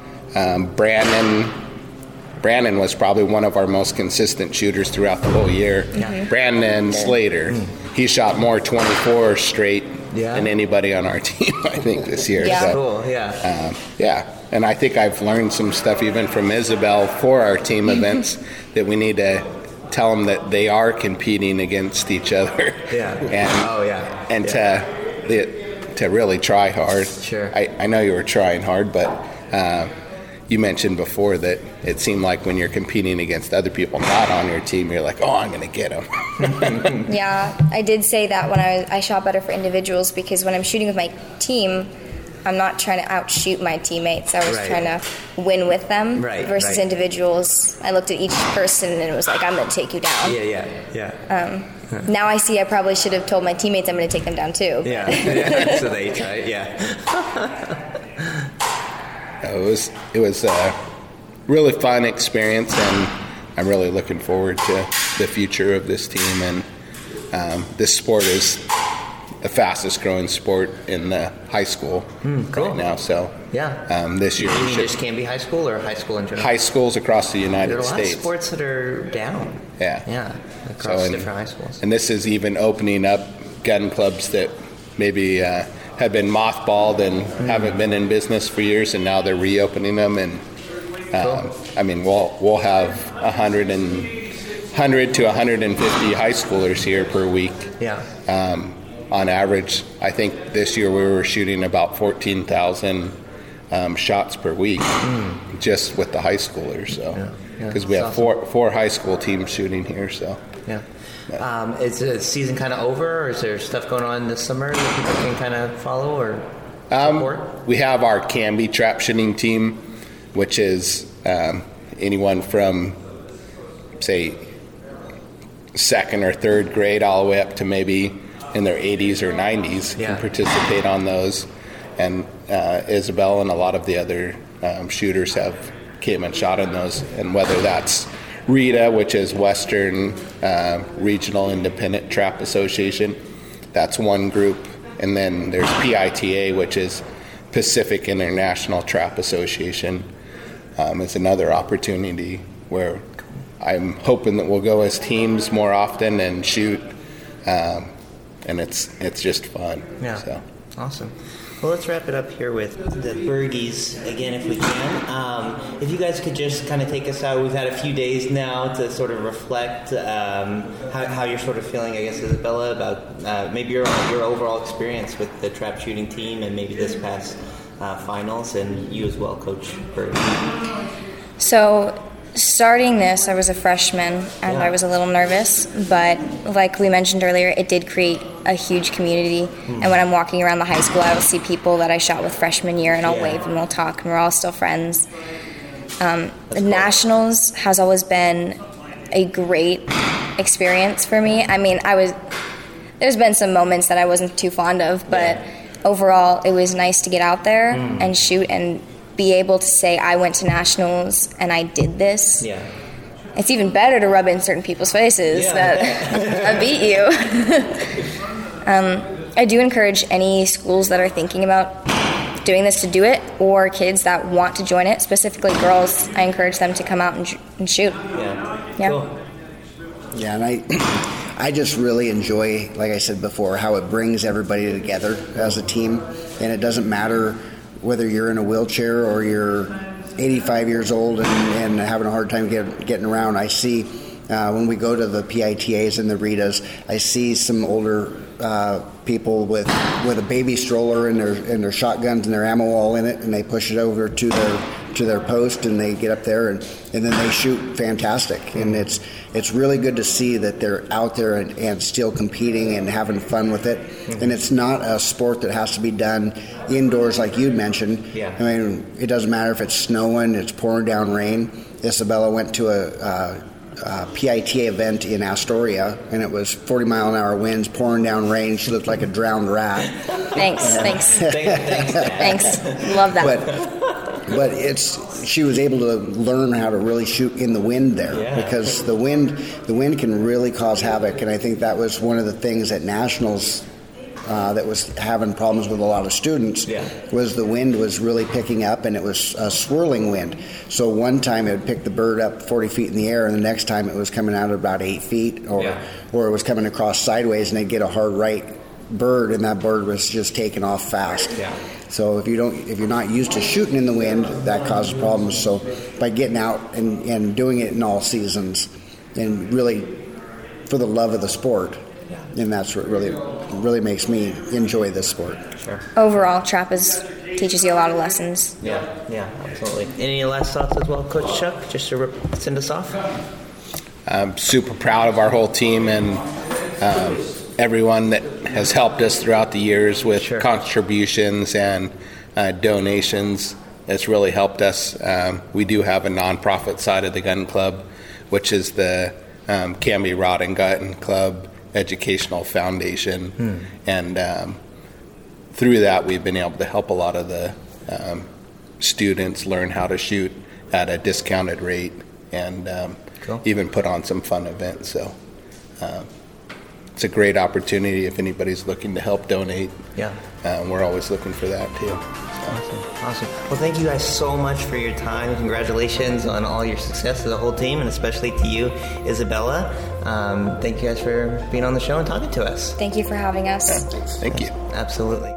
Brandon was probably one of our most consistent shooters throughout the whole year. Yeah. Brandon Slater, he shot more 24 straight than anybody on our team, I think, this year. Yeah. So, Cool. Yeah. yeah, and I think I've learned some stuff even from Isabel for our team events that we need to tell them that they are competing against each other. Yeah. And to really try hard. Sure. I know you were trying hard, but you mentioned before that it seemed like when you're competing against other people not on your team, you're like, oh, I'm going to get them. Yeah, I did say that when I shot better for individuals, because when I'm shooting with my team, I'm not trying to outshoot my teammates. I was trying to win with them versus individuals. I looked at each person and it was like, I'm going to take you down. Yeah. Now I see I probably should have told my teammates I'm going to take them down too. Yeah. So they tried. Yeah. It was a really fun experience, and I'm really looking forward to the future of this team. And this sport is the fastest growing sport in the high school right now. So this year, you mean just Canby High School or high school in general? High schools across the United States. There are a lot of sports that are down. Yeah. Across different high schools. And this is even opening up gun clubs that maybe have been mothballed and haven't been in business for years, and now they're reopening them. And I mean, we'll have 100 to 150 high schoolers here per week. Yeah. On average, I think this year we were shooting about 14,000 shots per week, just with the high schoolers. So, because we have awesome. four high school teams shooting here. So, yeah. Is the season kind of over, or is there stuff going on this summer that people can kind of follow or support? We have our Canby trap shooting team, which is anyone from, say, second or third grade all the way up to maybe in their 80s or 90s can participate on those. And Isabel and a lot of the other shooters have came and shot in those. And whether that's RITA, which is Western Regional Independent Trap Association, that's one group. And then there's PITA, which is Pacific International Trap Association. It's another opportunity where I'm hoping that we'll go as teams more often and shoot. And it's just fun. Yeah. So. Awesome. Well, let's wrap it up here with the birdies again, if we can. If you guys could just kind of take us out. We've had a few days now to sort of reflect how you're sort of feeling, I guess, Isabella, about maybe your overall experience with the trap shooting team and maybe this past finals, and you as well, Coach Birdie. So, starting this, I was a freshman, and I was a little nervous, but like we mentioned earlier, it did create a huge community. And when I'm walking around the high school, I will see people that I shot with freshman year, and I'll wave and we'll talk, and we're all still friends. The Nationals has always been a great experience for me. I mean, there's been some moments that I wasn't too fond of, but overall, it was nice to get out there and shoot and be able to say I went to Nationals and I did this. Yeah. It's even better to rub it in certain people's faces that I beat you. I do encourage any schools that are thinking about doing this to do it, or kids that want to join it, specifically girls. I encourage them to come out and shoot. Yeah. Cool. Yeah, and I just really enjoy, like I said before, how it brings everybody together as a team. And it doesn't matter whether you're in a wheelchair or you're 85 years old and having a hard time getting around. I see when we go to the PITAs and the RITAs, I see some older people with a baby stroller and their shotguns and their ammo all in it, and they push it over to their post and they get up there and then they shoot fantastic. And it's really good to see that they're out there and still competing and having fun with it. And it's not a sport that has to be done indoors like you mentioned. Yeah. I mean, it doesn't matter if it's snowing, it's pouring down rain. Isabella went to a PITA event in Astoria, and it was 40-mile-an-hour winds, pouring down rain. She looked like a drowned rat. Thanks. Love that. But she was able to learn how to really shoot in the wind there, because the wind can really cause havoc. And I think that was one of the things at Nationals that was having problems with a lot of students, was the wind was really picking up, and it was a swirling wind. So one time it would pick the bird up 40 feet in the air, and the next time it was coming out at about 8 feet, or it was coming across sideways, and they'd get a hard right bird, and that bird was just taking off fast. So if you're not used to shooting in the wind, that causes problems. So by getting out and doing it in all seasons, and really for the love of the sport, and that's what really makes me enjoy this sport. Sure. Overall, trap teaches you a lot of lessons. Yeah, absolutely. Any last thoughts as well, Coach Chuck, just to send us off? I'm super proud of our whole team and everyone that has helped us throughout the years with contributions and donations. It's really helped us. We do have a nonprofit side of the gun club, which is the Canby Rod and Gun Club Educational Foundation, and through that we've been able to help a lot of the students learn how to shoot at a discounted rate, and even put on some fun events. So it's a great opportunity if anybody's looking to help donate. We're always looking for that too. Awesome. Well, thank you guys so much for your time. Congratulations on all your success to the whole team, and especially to you, Isabella. Thank you guys for being on the show and talking to us. Thank you for having us. Thank you. Absolutely.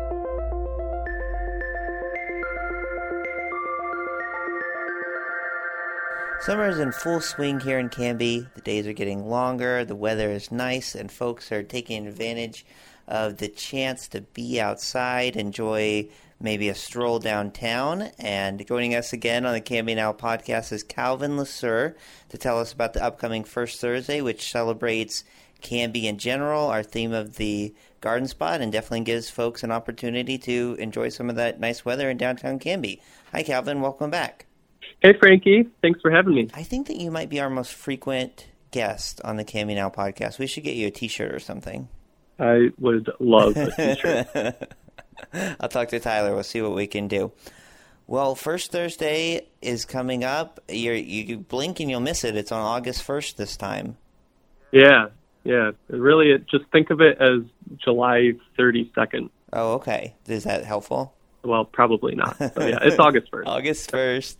Summer is in full swing here in Canby. The days are getting longer, the weather is nice, and folks are taking advantage of the chance to be outside, enjoy maybe a stroll downtown. And joining us again on the Canby Now podcast is Calvin Lasur to tell us about the upcoming First Thursday, which celebrates Canby in general, our theme of the Garden Spot, and definitely gives folks an opportunity to enjoy some of that nice weather in downtown Canby. Hi, Calvin. Welcome back. Hey, Frankie. Thanks for having me. I think that you might be our most frequent guest on the Canby Now podcast. We should get you a T-shirt or something. I would love a T-shirt. I'll talk to Tyler. We'll see what we can do. Well, First Thursday is coming up. You blink and you'll miss it. It's on August 1st this time. Yeah. Really, just think of it as July 32nd. Oh, okay. Is that helpful? Well, probably not. But yeah, it's August 1st. August 1st.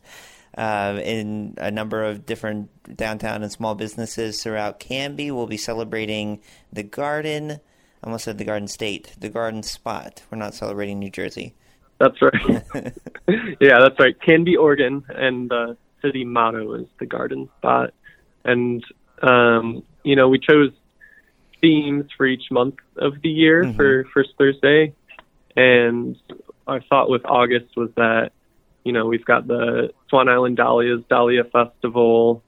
In a number of different downtown and small businesses throughout Canby, we'll be celebrating the Garden. I almost said the Garden State, the Garden Spot. We're not celebrating New Jersey. That's right. Yeah, that's right. Canby, Oregon, and the city motto is the Garden Spot. And, we chose themes for each month of the year for First Thursday. And our thought with August was that, we've got the Swan Island Dahlia Festival.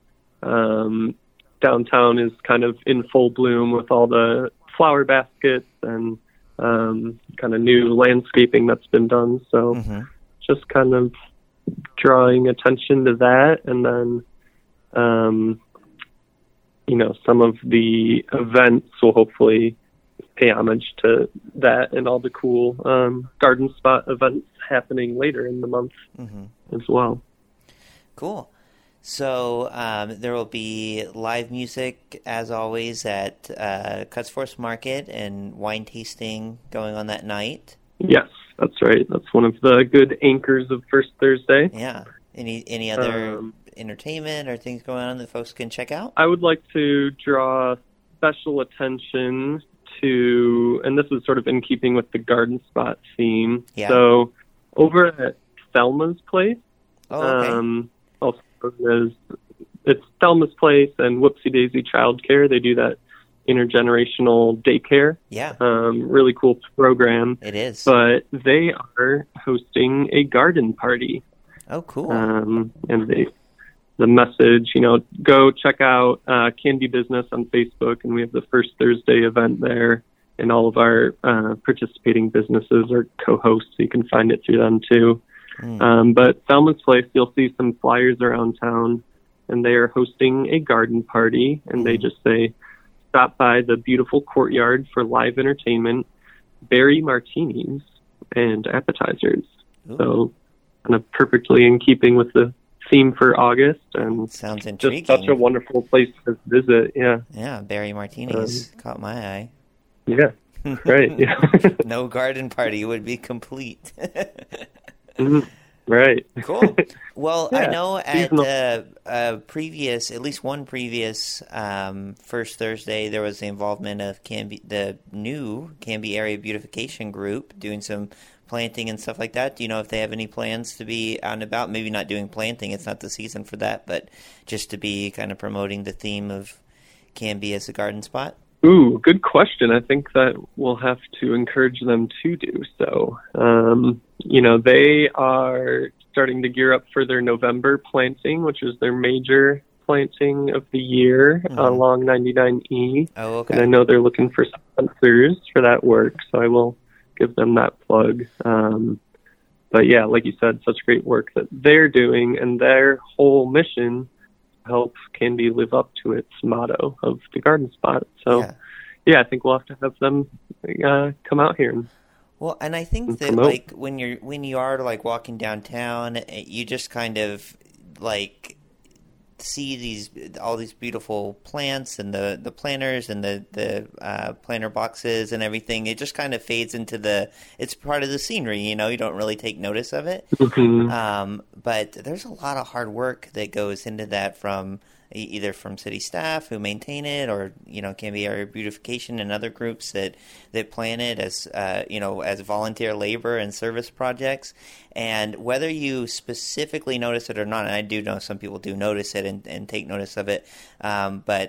Downtown is kind of in full bloom with all the flower baskets and kind of new landscaping that's been done. So just kind of drawing attention to that. And then, some of the events will hopefully pay homage to that and all the cool Garden Spot events happening later in the month as well. Cool. So there will be live music, as always, at Cuts Force Market and wine tasting going on that night. Yes. That's right. That's one of the good anchors of First Thursday. Yeah. Any other entertainment or things going on that folks can check out? I would like to draw special attention to, and this is sort of in keeping with the Garden Spot theme. Yeah. So over at Thelma's Place, okay. also known as, it's Thelma's Place and Whoopsie Daisy Childcare. They do that intergenerational daycare. Yeah. Really cool program. It is. But they are hosting a garden party. Oh, cool. And the message, go check out Canby Business on Facebook, and we have the First Thursday event there, and all of our participating businesses are co-hosts, so you can find it through them too. But Thelma's Place, you'll see some flyers around town, and they are hosting a garden party, and they just say, stop by the beautiful courtyard for live entertainment, berry martinis, and appetizers. Ooh. So kind of perfectly in keeping with the theme for August, and sounds intriguing. Just such a wonderful place to visit. Yeah, berry martinis caught my eye. Yeah, right. Yeah. No garden party would be complete. Right. Cool. Well, Yeah, I know at seasonal. at least one previous First Thursday, there was the involvement of the new Canby Area Beautification Group doing some planting and stuff like that. Do you know if they have any plans to be out and about? Maybe not doing planting, it's not the season for that, but just to be kind of promoting the theme of Canby as a garden spot? Ooh, good question. I think that we'll have to encourage them to do so. They are starting to gear up for their November planting, which is their major planting of the year along 99E. Oh, okay. And I know they're looking for sponsors for that work, so I will give them that plug. But yeah, like you said, such great work that they're doing, and their whole mission help Canby live up to its motto of the garden spot. So yeah, I think we'll have to have them come out here. Well, and I think that promote. like when you are like walking downtown, you just kind of like see all these beautiful plants and the planters and the planter boxes and everything. It just kind of fades into it's part of the scenery, you don't really take notice of it. But there's a lot of hard work that goes into that from either from city staff who maintain it, or Canby Area Beautification and other groups that plan it as as volunteer labor and service projects. And whether you specifically notice it or not, and I do know some people do notice it and take notice of it, but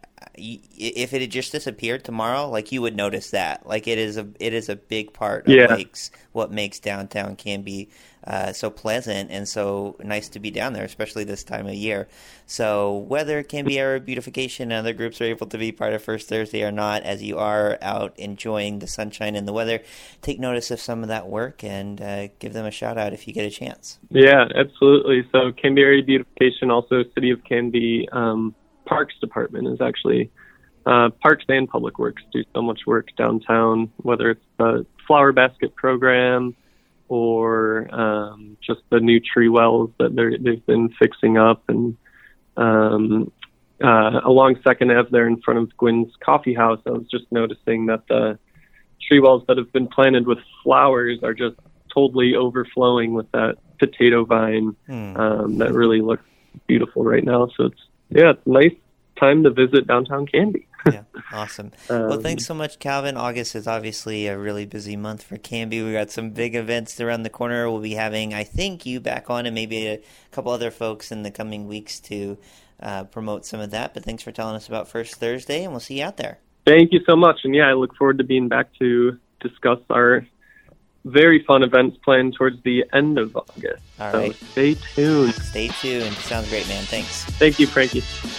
if it had just disappeared tomorrow, like you would notice that. Like it is a big part of what makes downtown Canby so pleasant and so nice to be down there, especially this time of year. So whether Canby Area Beautification and other groups are able to be part of First Thursday or not, as you are out enjoying the sunshine and the weather, take notice of some of that work and give them a shout out if you get a chance. Yeah, absolutely. So Canby Area Beautification, also City of Canby Parks Department is actually Parks and Public Works do so much work downtown, whether it's the Flower Basket program or just the new tree wells that they've been fixing up. And along 2nd Ave there in front of Gwynn's Coffee House, I was just noticing that the tree wells that have been planted with flowers are just totally overflowing with that potato vine that really looks beautiful right now. So it's a nice time to visit downtown Canby. Yeah, awesome. Well, thanks so much, Calvin. August is obviously a really busy month for Canby. We got some big events around the corner. We'll be having, I think, you back on and maybe a couple other folks in the coming weeks to promote some of that. But thanks for telling us about First Thursday, and we'll see you out there. Thank you so much. And I look forward to being back to discuss our very fun events planned towards the end of August. All right. Stay tuned. Stay tuned. Sounds great, man. Thanks. Thank you, Frankie.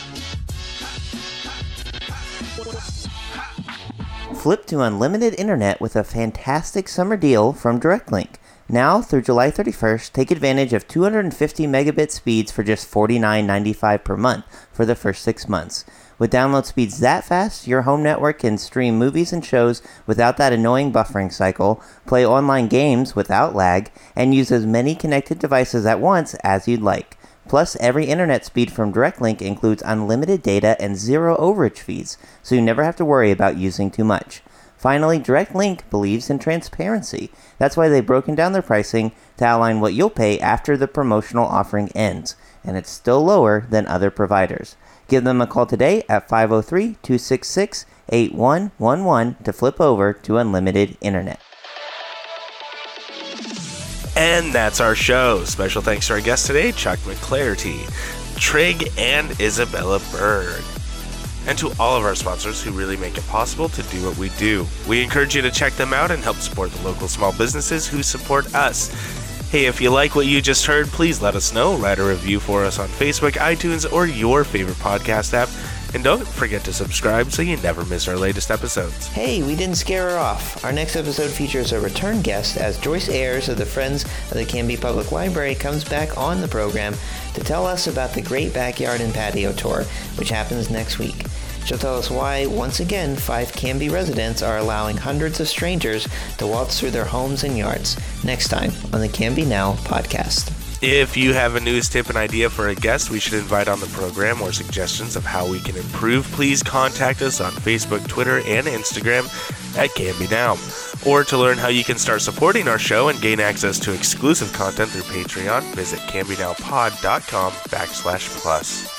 Flip to unlimited internet with a fantastic summer deal from DirectLink. Now through July 31st, take advantage of 250 megabit speeds for just $49.95 per month for the first 6 months. With download speeds that fast, your home network can stream movies and shows without that annoying buffering cycle, play online games without lag, and use as many connected devices at once as you'd like. Plus, every internet speed from DirectLink includes unlimited data and zero overage fees, so you never have to worry about using too much. Finally, Direct Link believes in transparency. That's why they've broken down their pricing to outline what you'll pay after the promotional offering ends, and it's still lower than other providers. Give them a call today at 503-266-8111 to flip over to unlimited internet. And that's our show. Special thanks to our guests today, Chuck McClarty, Trig, and Isabella Berg. And to all of our sponsors who really make it possible to do what we do. We encourage you to check them out and help support the local small businesses who support us. Hey, if you like what you just heard, please let us know. Write a review for us on Facebook, iTunes, or your favorite podcast app. And don't forget to subscribe so you never miss our latest episodes. Hey, we didn't scare her off. Our next episode features a return guest as Joyce Ayers of the Friends of the Canby Public Library comes back on the program to tell us about the Great Backyard and Patio Tour, which happens next week. She'll tell us why, once again, 5 Canby residents are allowing hundreds of strangers to waltz through their homes and yards. Next time on the Canby Now podcast. If you have a news tip and idea for a guest we should invite on the program or suggestions of how we can improve, please contact us on Facebook, Twitter, and Instagram at Canby Now. Or to learn how you can start supporting our show and gain access to exclusive content through Patreon, visit CanbyNowPod.com/plus.